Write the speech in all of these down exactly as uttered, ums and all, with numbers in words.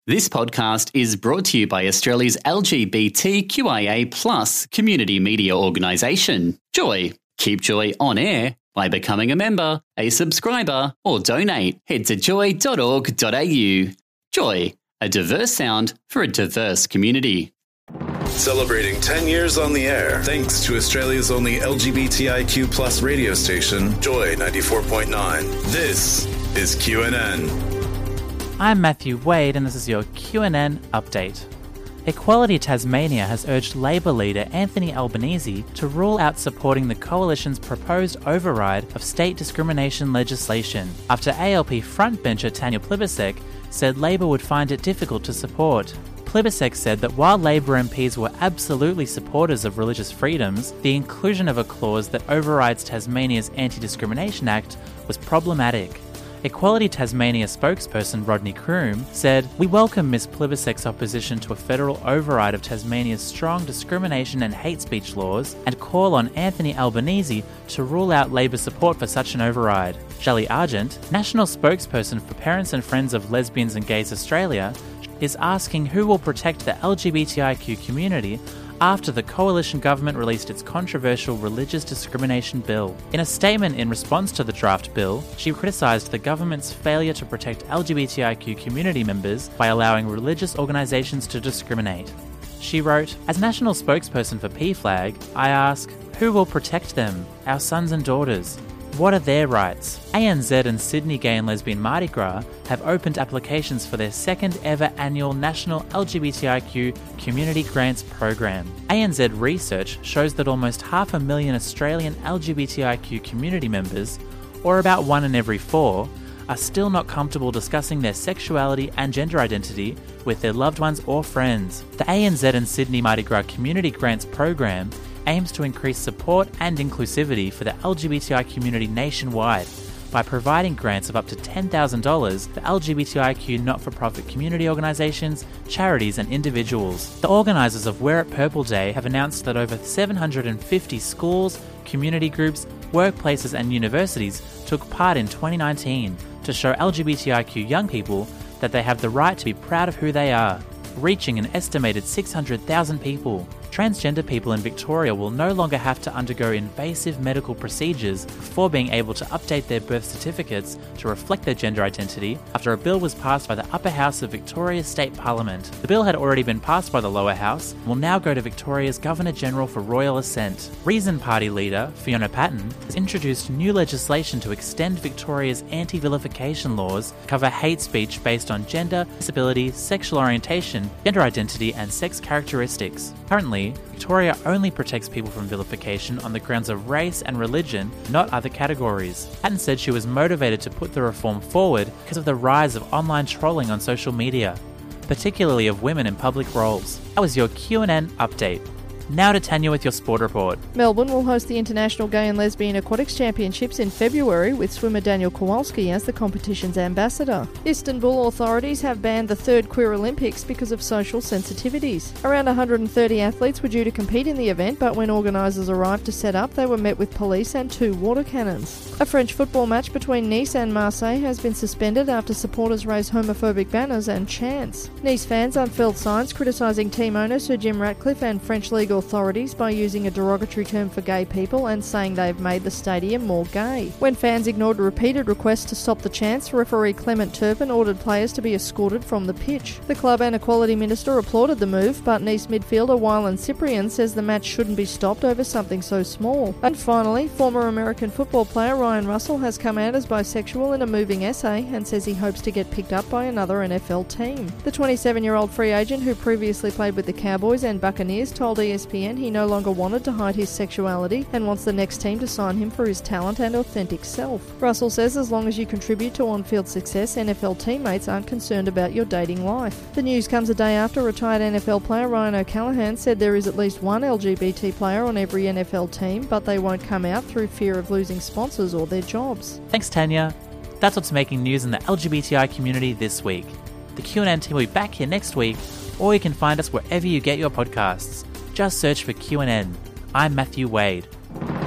This podcast is brought to you by Australia's L G B T Q I A plus community media organisation, Joy. Keep Joy on air by becoming a member, a subscriber, or donate. Head to joy dot org dot a u. Joy, a diverse sound for a diverse community. Celebrating ten years on the air, thanks to Australia's only L G B T I Q plus radio station, Joy ninety-four point nine. This is Q N N. I'm Matthew Wade and this is your Q N N update. Equality Tasmania has urged Labor leader Anthony Albanese to rule out supporting the Coalition's proposed override of state discrimination legislation, after A L P frontbencher Tanya Plibersek said Labor would find it difficult to support. Plibersek said that while Labor M Ps were absolutely supporters of religious freedoms, the inclusion of a clause that overrides Tasmania's Anti-Discrimination Act was problematic. Equality Tasmania spokesperson Rodney Croom said, "We welcome Miz Plibersek's opposition to a federal override of Tasmania's strong discrimination and hate speech laws and call on Anthony Albanese to rule out Labor support for such an override." Shelley Argent, national spokesperson for Parents and Friends of Lesbians and Gays Australia, is asking who will protect the L G B T I Q community after the Coalition government released its controversial religious discrimination bill. In a statement in response to the draft bill, she criticised the government's failure to protect L G B T I Q community members by allowing religious organisations to discriminate. She wrote, "As national spokesperson for P FLAG, I ask, who will protect them, our sons and daughters? What are their rights?" A N Z and Sydney Gay and Lesbian Mardi Gras have opened applications for their second ever annual National L G B T I Q Community Grants Program. A N Z research shows that almost half a million Australian L G B T I Q community members, or about one in every four, are still not comfortable discussing their sexuality and gender identity with their loved ones or friends. The A N Z and Sydney Mardi Gras Community Grants Program aims to increase support and inclusivity for the L G B T I community nationwide by providing grants of up to ten thousand dollars for L G B T I Q not-for-profit community organisations, charities and individuals. The organisers of Wear It Purple Day have announced that over seven hundred fifty schools, community groups, workplaces and universities took part in twenty nineteen to show L G B T I Q young people that they have the right to be proud of who they are, reaching an estimated six hundred thousand people. Transgender people in Victoria will no longer have to undergo invasive medical procedures before being able to update their birth certificates to reflect their gender identity after a bill was passed by the upper house of Victoria's State Parliament. The bill had already been passed by the lower house and will now go to Victoria's Governor-General for royal assent. Reason Party leader Fiona Patten has introduced new legislation to extend Victoria's anti-vilification laws to cover hate speech based on gender, disability, sexual orientation, gender identity and sex characteristics. Currently, Victoria only protects people from vilification on the grounds of race and religion, not other categories. Patten said she was motivated to put the reform forward because of the rise of online trolling on social media, particularly of women in public roles. That was your Q N N update. Now to Tanya with your sport report. Melbourne will host the International Gay and Lesbian Aquatics Championships in February with swimmer Daniel Kowalski as the competition's ambassador. Istanbul authorities have banned the third Queer Olympics because of social sensitivities. Around one hundred thirty athletes were due to compete in the event, but when organisers arrived to set up, they were met with police and two water cannons. A French football match between Nice and Marseille has been suspended after supporters raised homophobic banners and chants. Nice fans unfurled signs criticising team owner Sir Jim Ratcliffe and French legal authorities by using a derogatory term for gay people and saying they've made the stadium more gay. When fans ignored repeated requests to stop the chants, referee Clement Turpin ordered players to be escorted from the pitch. The club and Equality Minister applauded the move, but Nice midfielder Wylan Cyprian says the match shouldn't be stopped over something so small. And finally, former American football player Ryan Russell has come out as bisexual in a moving essay and says he hopes to get picked up by another N F L team. The twenty-seven-year-old free agent who previously played with the Cowboys and Buccaneers told E S P N he no longer wanted to hide his sexuality and wants the next team to sign him for his talent and authentic self. Russell says as long as you contribute to on-field success, N F L teammates aren't concerned about your dating life. The news comes a day after retired N F L player Ryan O'Callaghan said there is at least one L G B T player on every N F L team, but they won't come out through fear of losing sponsors or their jobs. Thanks, Tanya. That's what's making news in the L G B T I community this week. The Q N N team will be back here next week, or you can find us wherever you get your podcasts. Just search for Q N N. I'm Matthew Wade.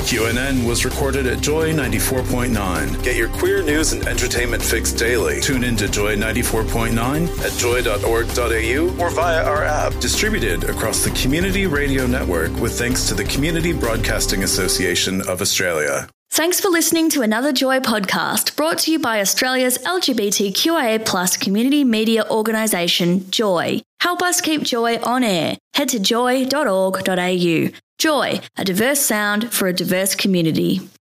Q N N was recorded at Joy ninety-four point nine. Get your queer news and entertainment fix daily. Tune in to Joy ninety-four point nine at joy dot org dot a u or via our app. Distributed across the Community Radio Network with thanks to the Community Broadcasting Association of Australia. Thanks for listening to another Joy podcast brought to you by Australia's L G B T Q I A plus community media organisation, Joy. Help us keep Joy on air. Head to joy dot org dot a u. Joy, a diverse sound for a diverse community.